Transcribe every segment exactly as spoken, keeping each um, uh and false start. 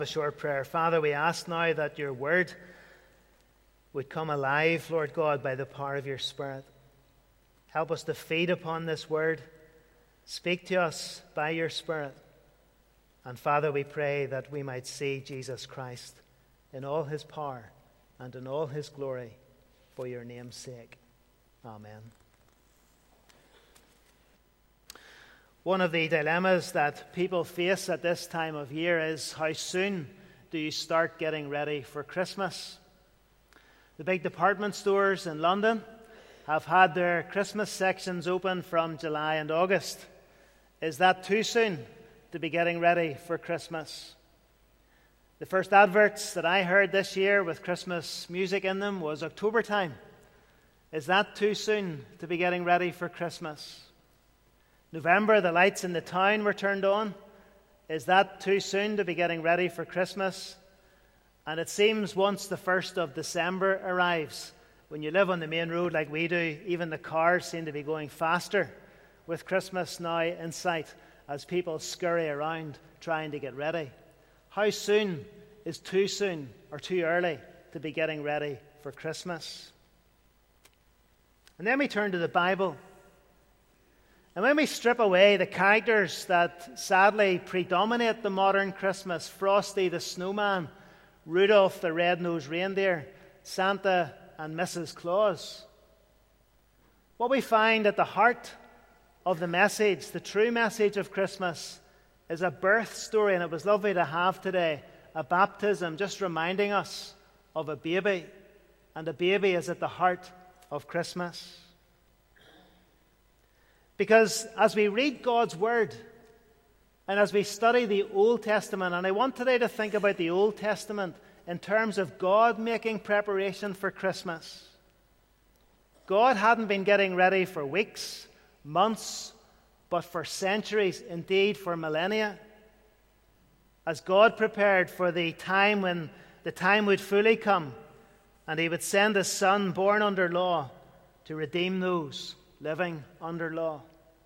A short prayer. Father, we ask now that your word would come alive, Lord God, by the power of your Spirit. Help us to feed upon this word. Speak to us by your Spirit. And Father, we pray that we might see Jesus Christ in all his power and in all his glory for your name's sake. Amen. One of the dilemmas that people face at this time of year is how soon do you start getting ready for Christmas? The big department stores in London have had their Christmas sections open from July and August. Is that too soon to be getting ready for Christmas? The first adverts that I heard this year with Christmas music in them was October time. Is that too soon to be getting ready for Christmas? November, the lights in the town were turned on. Is that too soon to be getting ready for Christmas? And it seems once the first of December arrives, when you live on the main road like we do, even the cars seem to be going faster with Christmas now in sight as people scurry around trying to get ready. How soon is too soon or too early to be getting ready for Christmas? And then we turn to the Bible. And when we strip away the characters that sadly predominate the modern Christmas, Frosty the Snowman, Rudolph the Red-Nosed Reindeer, Santa and Missus Claus, what we find at the heart of the message, the true message of Christmas, is a birth story. And it was lovely to have today a baptism, just reminding us of a baby. And a baby is at the heart of Christmas. Because as we read God's Word and as we study the Old Testament, and I want today to think about the Old Testament in terms of God making preparation for Christmas. God hadn't been getting ready for weeks, months, but for centuries, indeed for millennia. As God prepared for the time when the time would fully come and he would send his Son born under law to redeem those living under law.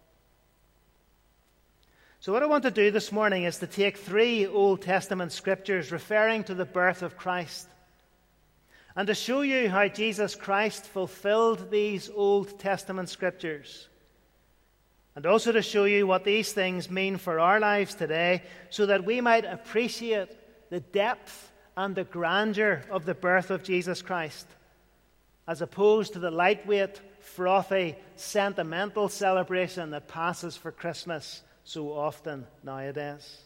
So what I want to do this morning is to take three Old Testament scriptures referring to the birth of Christ and to show you how Jesus Christ fulfilled these Old Testament scriptures, and also to show you what these things mean for our lives today so that we might appreciate the depth and the grandeur of the birth of Jesus Christ, as opposed to the lightweight, frothy, sentimental celebration that passes for Christmas so often nowadays.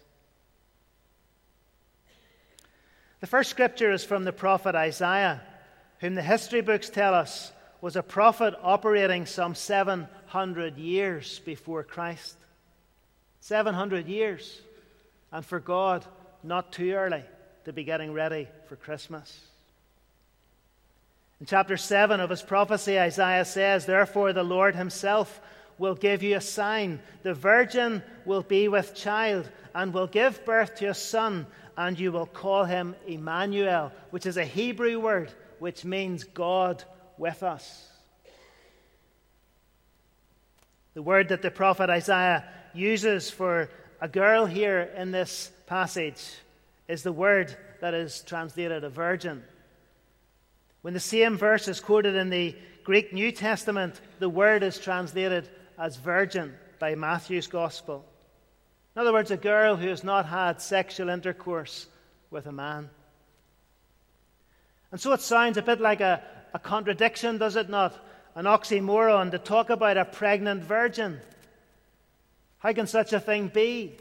The first scripture is from the prophet Isaiah, whom the history books tell us was a prophet operating some seven hundred years before Christ. seven hundred years. And for God, not too early to be getting ready for Christmas. In chapter seven of his prophecy, Isaiah says, "Therefore the Lord himself will give you a sign. The virgin will be with child and will give birth to a son, and you will call him Emmanuel," which is a Hebrew word which means God with us. The word that the prophet Isaiah uses for a girl here in this passage is the word that is translated a virgin. When the same verse is quoted in the Greek New Testament, the word is translated as virgin by Matthew's Gospel. In other words, a girl who has not had sexual intercourse with a man. And so it sounds a bit like a, a contradiction, does it not? An oxymoron to talk about a pregnant virgin. How can such a thing be?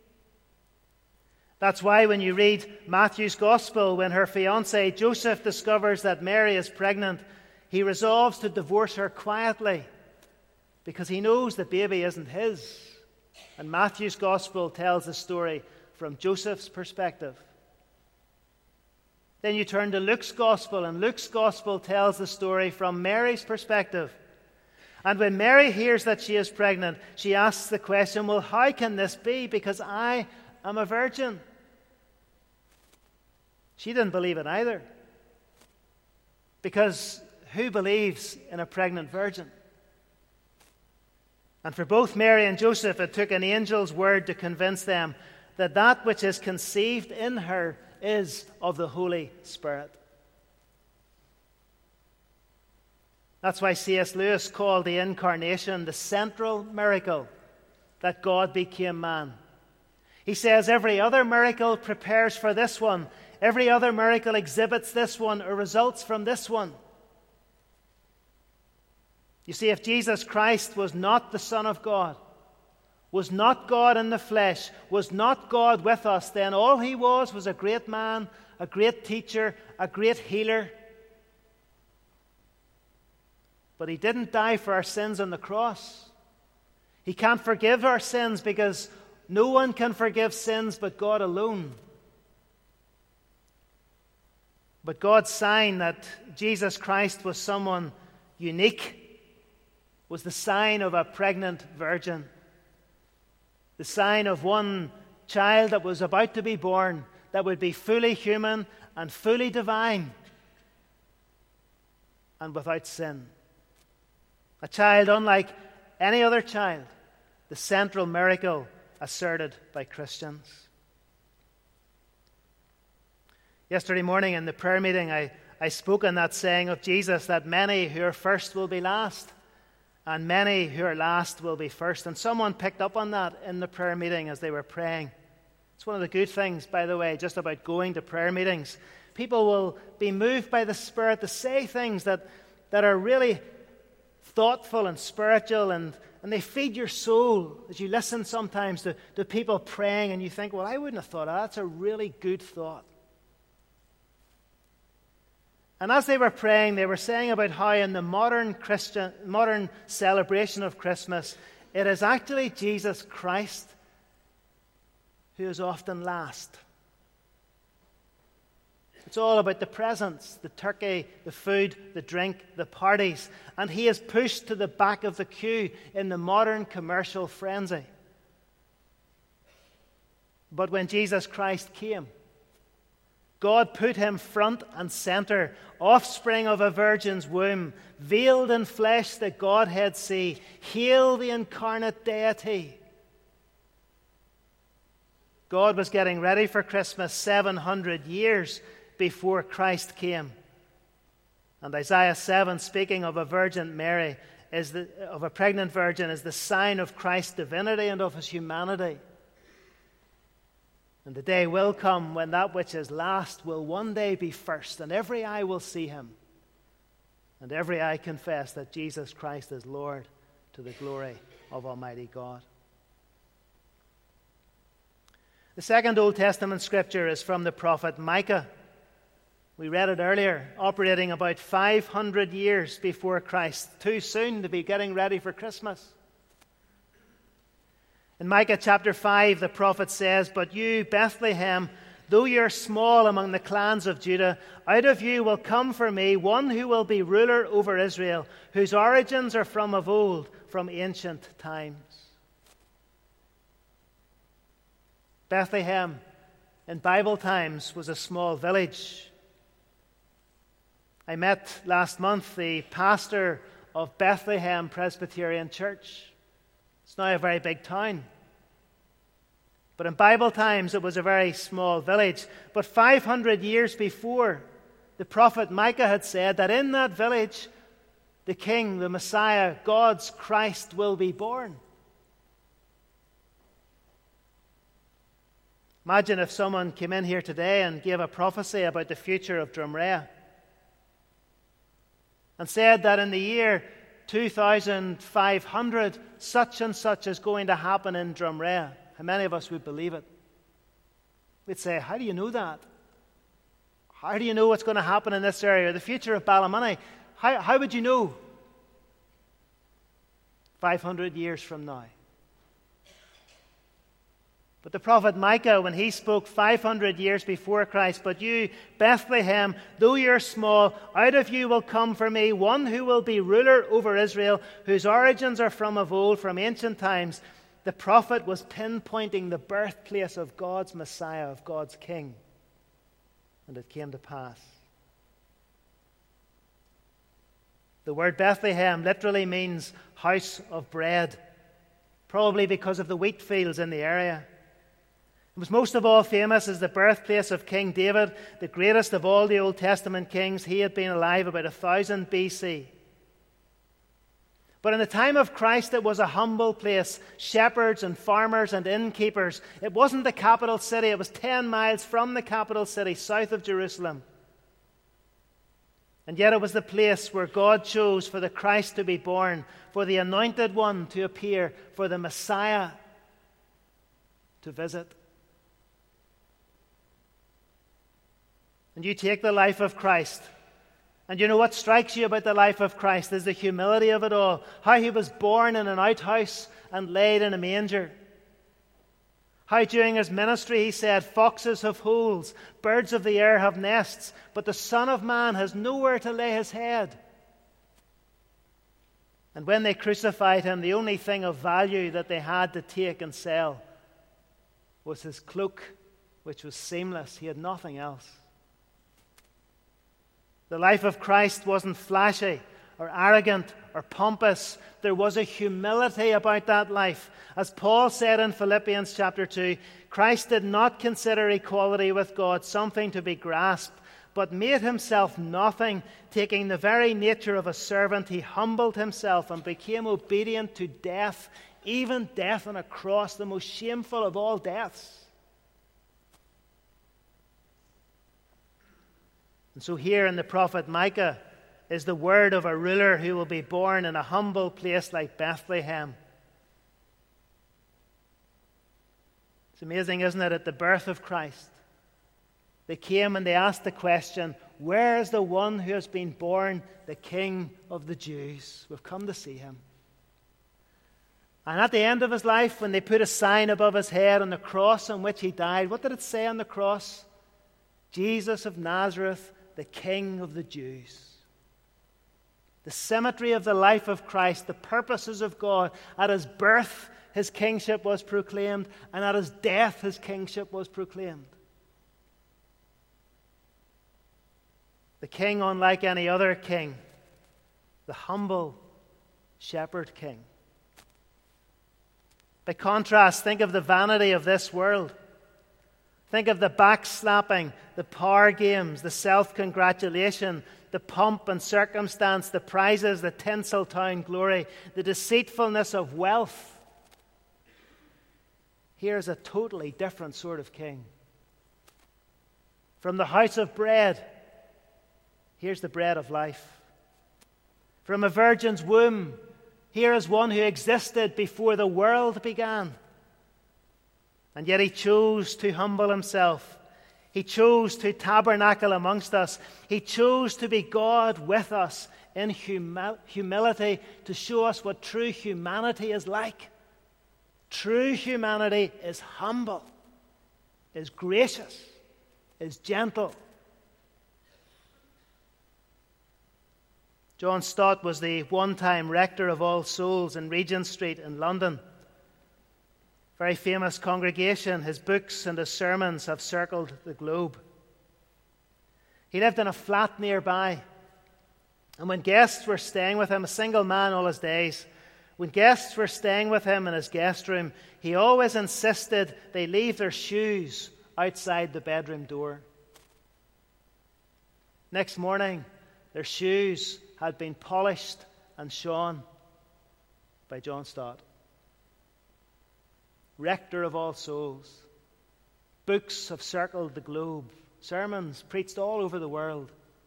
That's why when you read Matthew's Gospel, when her fiancé Joseph discovers that Mary is pregnant, he resolves to divorce her quietly because he knows the baby isn't his. And Matthew's Gospel tells the story from Joseph's perspective. Then you turn to Luke's Gospel, and Luke's Gospel tells the story from Mary's perspective. And when Mary hears that she is pregnant, she asks the question, well, how can this be? Because I am a virgin. She didn't believe it either. Because who believes in a pregnant virgin? And for both Mary and Joseph, it took an angel's word to convince them that that which is conceived in her is of the Holy Spirit. That's why C S Lewis called the Incarnation the central miracle, that God became man. He says every other miracle prepares for this one. Every other miracle exhibits this one or results from this one. You see, if Jesus Christ was not the Son of God, was not God in the flesh, was not God with us, then all he was was a great man, a great teacher, a great healer. But he didn't die for our sins on the cross. He can't forgive our sins because no one can forgive sins but God alone. But God's sign that Jesus Christ was someone unique was the sign of a pregnant virgin. The sign of one child that was about to be born, that would be fully human and fully divine and without sin. A child unlike any other child, the central miracle asserted by Christians. Yesterday morning in the prayer meeting, I, I spoke on that saying of Jesus that many who are first will be last, and many who are last will be first. And someone picked up on that in the prayer meeting as they were praying. It's one of the good things, by the way, just about going to prayer meetings. People will be moved by the Spirit to say things that, that are really thoughtful and spiritual, and, and they feed your soul as you listen sometimes to, to people praying, and you think, well, I wouldn't have thought of that. That's a really good thought. And as they were praying, they were saying about how in the modern Christian, modern celebration of Christmas, it is actually Jesus Christ who is often last. It's all about the presents, the turkey, the food, the drink, the parties. And he is pushed to the back of the queue in the modern commercial frenzy. But when Jesus Christ came, God put him front and center, offspring of a virgin's womb, veiled in flesh the Godhead see, hail the incarnate deity. God was getting ready for Christmas seven hundred years before Christ came. And Isaiah seven, speaking of a virgin Mary, is the, of a pregnant virgin, is the sign of Christ's divinity and of his humanity. And the day will come when that which is last will one day be first, and every eye will see him, and every eye confess that Jesus Christ is Lord, to the glory of Almighty God. The second Old Testament scripture is from the prophet Micah. We read it earlier, operating about five hundred years before Christ, too soon to be getting ready for Christmas. In Micah chapter five, the prophet says, "But you, Bethlehem, though you are small among the clans of Judah, out of you will come for me one who will be ruler over Israel, whose origins are from of old, from ancient times." Bethlehem, in Bible times, was a small village. I met last month the pastor of Bethlehem Presbyterian Church. It's now a very big town. But in Bible times, it was a very small village. But five hundred years before, the prophet Micah had said that in that village, the King, the Messiah, God's Christ will be born. Imagine if someone came in here today and gave a prophecy about the future of Drumrea and said that in the year two thousand five hundred, such and such is going to happen in Drumrea. How many of us would believe it? We'd say, how do you know that? How do you know what's going to happen in this area? The future of Ballymoney. How, how would you know? five hundred years from now. But the prophet Micah, when he spoke five hundred years before Christ, "But you, Bethlehem, though you are small, out of you will come for me one who will be ruler over Israel, whose origins are from of old, from ancient times," the prophet was pinpointing the birthplace of God's Messiah, of God's King. And it came to pass. The word Bethlehem literally means house of bread, probably because of the wheat fields in the area. It was most of all famous as the birthplace of King David, the greatest of all the Old Testament kings. He had been alive about one thousand B C. But in the time of Christ, it was a humble place. Shepherds and farmers and innkeepers. It wasn't the capital city. It was ten miles from the capital city, south of Jerusalem. And yet it was the place where God chose for the Christ to be born, for the Anointed One to appear, for the Messiah to visit. And you take the life of Christ, and you know what strikes you about the life of Christ is the humility of it all. How he was born in an outhouse and laid in a manger. How during his ministry he said, foxes have holes, birds of the air have nests, but the Son of Man has nowhere to lay his head. And when they crucified him, the only thing of value that they had to take and sell was his cloak, which was seamless. He had nothing else. The life of Christ wasn't flashy or arrogant or pompous. There was a humility about that life. As Paul said in Philippians chapter two, Christ did not consider equality with God something to be grasped, but made himself nothing, taking the very nature of a servant. He humbled himself and became obedient to death, even death on a cross, the most shameful of all deaths. And so here in the prophet Micah is the word of a ruler who will be born in a humble place like Bethlehem. It's amazing, isn't it, at the birth of Christ, they came and they asked the question, where is the one who has been born, the King of the Jews? We've come to see him. And at the end of his life, when they put a sign above his head on the cross on which he died, what did it say on the cross? Jesus of Nazareth, the King of the Jews. The symmetry of the life of Christ, the purposes of God. At his birth, his kingship was proclaimed, and at his death, his kingship was proclaimed. The king unlike any other king, the humble shepherd king. By contrast, think of the vanity of this world. Think of the backslapping, the power games, the self-congratulation, the pomp and circumstance, the prizes, the Tinseltown glory, the deceitfulness of wealth. Here's a totally different sort of king. From the house of bread, here's the bread of life. From a virgin's womb, here is one who existed before the world began. And yet he chose to humble himself. He chose to tabernacle amongst us. He chose to be God with us in humi- humility to show us what true humanity is like. True humanity is humble, is gracious, is gentle. John Stott was the one-time rector of All Souls in Regent Street in London. Very famous congregation. His books and his sermons have circled the globe. He lived in a flat nearby. And when guests were staying with him, a single man all his days, when guests were staying with him in his guest room, he always insisted they leave their shoes outside the bedroom door. Next morning, their shoes had been polished and shone by John Stott. Rector of All Souls. Books have circled the globe. Sermons preached all over the world.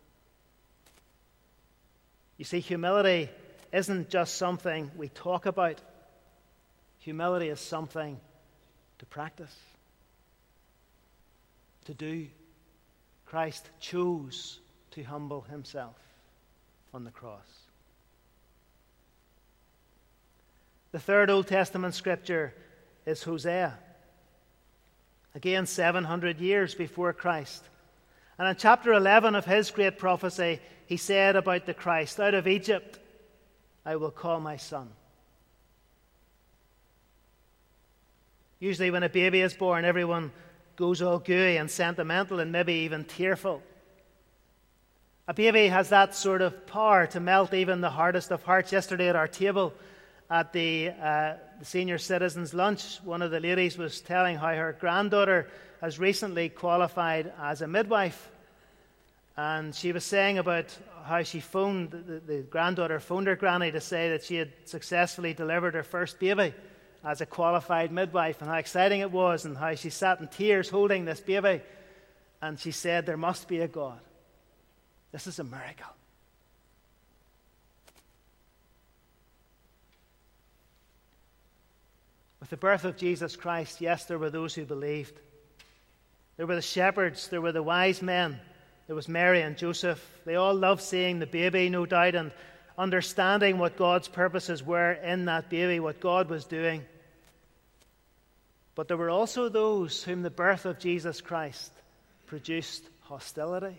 You see, humility isn't just something we talk about. Humility is something to practice, to do. Christ chose to humble himself on the cross. The third Old Testament scripture is Hosea. Again, seven hundred years before Christ. And in chapter eleven of his great prophecy, he said about the Christ, out of Egypt I will call my son. Usually when a baby is born, everyone goes all gooey and sentimental and maybe even tearful. A baby has that sort of power to melt even the hardest of hearts. Yesterday at our table, at the, uh, the senior citizens' lunch, one of the ladies was telling how her granddaughter has recently qualified as a midwife. And she was saying about how she phoned, the, the granddaughter phoned her granny to say that she had successfully delivered her first baby as a qualified midwife, and how exciting it was, and how she sat in tears holding this baby. And she said, there must be a God. This is a miracle. With the birth of Jesus Christ, yes, there were those who believed. There were the shepherds, there were the wise men, there was Mary and Joseph. They all loved seeing the baby, no doubt, and understanding what God's purposes were in that baby, what God was doing. But there were also those whom the birth of Jesus Christ produced hostility.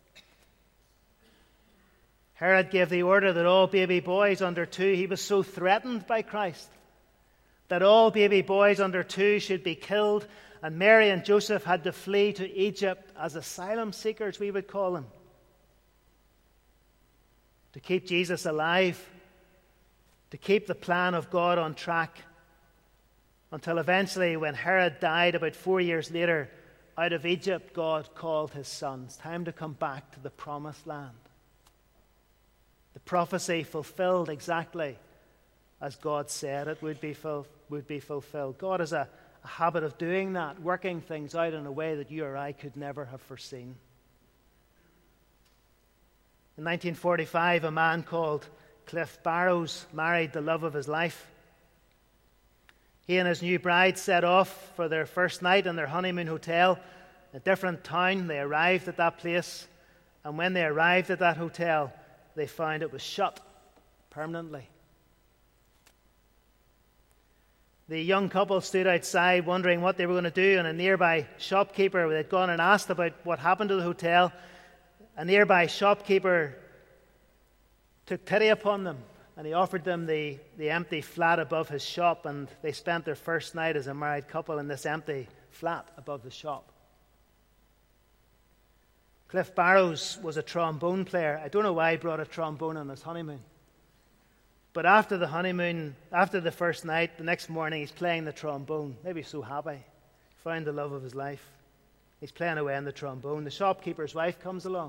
Herod gave the order that all baby boys under two, he was so threatened by Christ, that all baby boys under two should be killed, and Mary and Joseph had to flee to Egypt as asylum seekers, we would call them, to keep Jesus alive, to keep the plan of God on track, until eventually, when Herod died about four years later, out of Egypt God called his sons. Time to come back to the promised land. The prophecy fulfilled exactly as God said it would be, ful- would be fulfilled. God has a, a habit of doing that, working things out in a way that you or I could never have foreseen. In nineteen forty-five, a man called Cliff Barrows married the love of his life. He and his new bride set off for their first night in their honeymoon hotel, a different town. They arrived at that place, and when they arrived at that hotel, they found it was shut permanently. The young couple stood outside wondering what they were going to do, and a nearby shopkeeper had gone and asked about what happened to the hotel. A nearby shopkeeper took pity upon them, and he offered them the, the empty flat above his shop, and they spent their first night as a married couple in this empty flat above the shop. Cliff Barrows was a trombone player. I don't know why he brought a trombone on his honeymoon. But after the honeymoon, after the first night, the next morning he's playing the trombone. Maybe he's so happy. Found the love of his life. He's playing away on the trombone. The shopkeeper's wife comes along.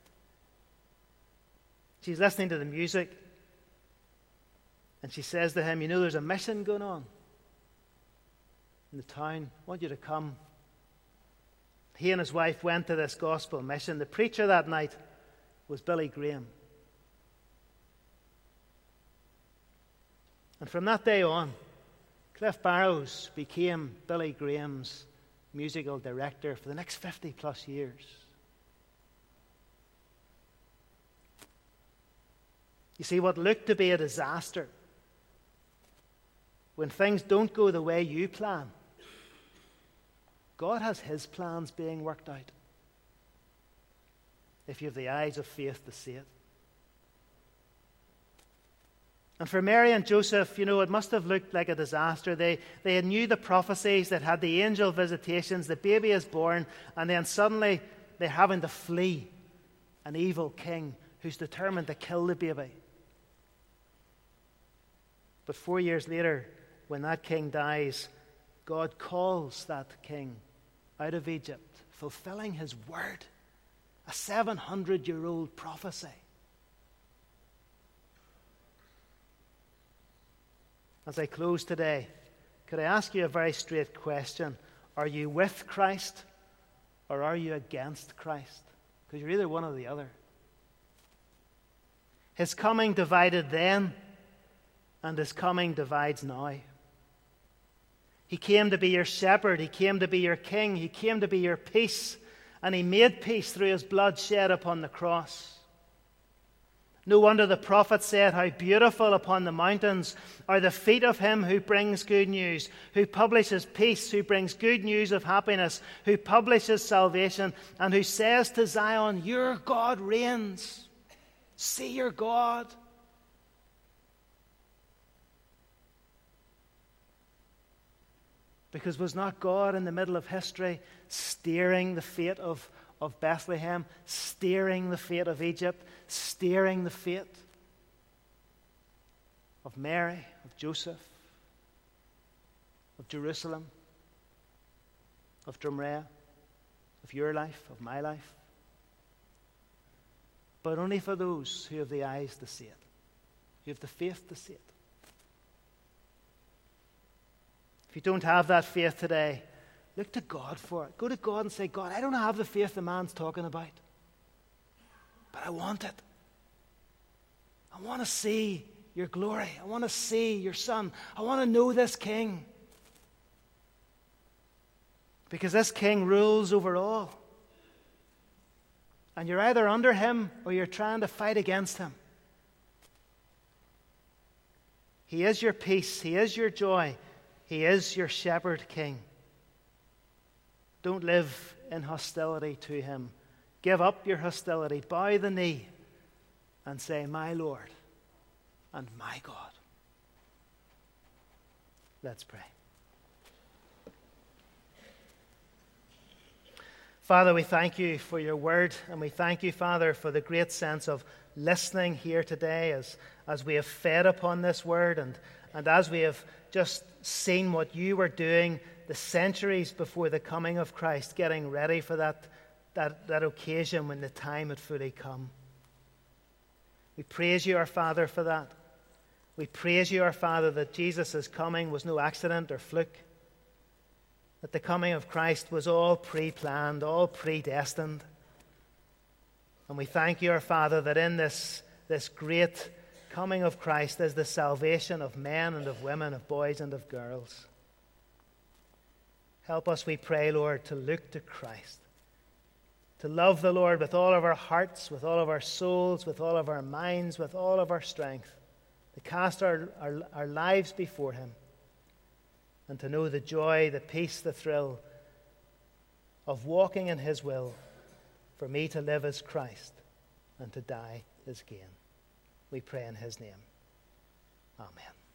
She's listening to the music. And she says to him, you know, there's a mission going on in the town. I want you to come. He and his wife went to this gospel mission. The preacher that night was Billy Graham. And from that day on, Cliff Barrows became Billy Graham's musical director for the next fifty plus years. You see, what looked to be a disaster, when things don't go the way you plan, God has his plans being worked out, if you have the eyes of faith to see it. And for Mary and Joseph, you know, it must have looked like a disaster. They, they knew the prophecies that had the angel visitations, the baby is born, and then suddenly they're having to flee an evil king who's determined to kill the baby. But four years later, when that king dies, God calls that king out of Egypt, fulfilling his word, a seven hundred year old prophecy. As I close today, could I ask you a very straight question? Are you with Christ or are you against Christ? Because you're either one or the other. His coming divided then, and his coming divides now. He came to be your shepherd. He came to be your king. He came to be your peace. And he made peace through his blood shed upon the cross. No wonder the prophet said, how beautiful upon the mountains are the feet of him who brings good news, who publishes peace, who brings good news of happiness, who publishes salvation, and who says to Zion, your God reigns. See your God. Because was not God in the middle of history steering the fate of, of Bethlehem, steering the fate of Egypt, steering the fate of Mary, of Joseph, of Jerusalem, of Drumrea, of your life, of my life. But only for those who have the eyes to see it, who have the faith to see it. If you don't have that faith today, look to God for it. Go to God and say, God, I don't have the faith the man's talking about, but I want it. I want to see your glory. I want to see your Son. I want to know this King. Because this King rules over all. And you're either under him or you're trying to fight against him. He is your peace. He is your joy. He is your shepherd king. Don't live in hostility to him. Give up your hostility. Bow the knee and say, my Lord and my God. Let's pray. Father, we thank you for your word, and we thank you, Father, for the great sense of listening here today as, as we have fed upon this word and, and as we have just seen what you were doing the centuries before the coming of Christ, getting ready for that, that, that occasion when the time had fully come. We praise you, our Father, for that. We praise you, our Father, that Jesus' coming was no accident or fluke, that the coming of Christ was all pre-planned, all predestined. And we thank you, our Father, that in this, this great coming of Christ is the salvation of men and of women, of boys and of girls. Help us, we pray, Lord, to look to Christ, to love the Lord with all of our hearts, with all of our souls, with all of our minds, with all of our strength, to cast our, our, our lives before him, and to know the joy, the peace, the thrill of walking in his will, for me to live as Christ and to die as gain. We pray in his name. Amen.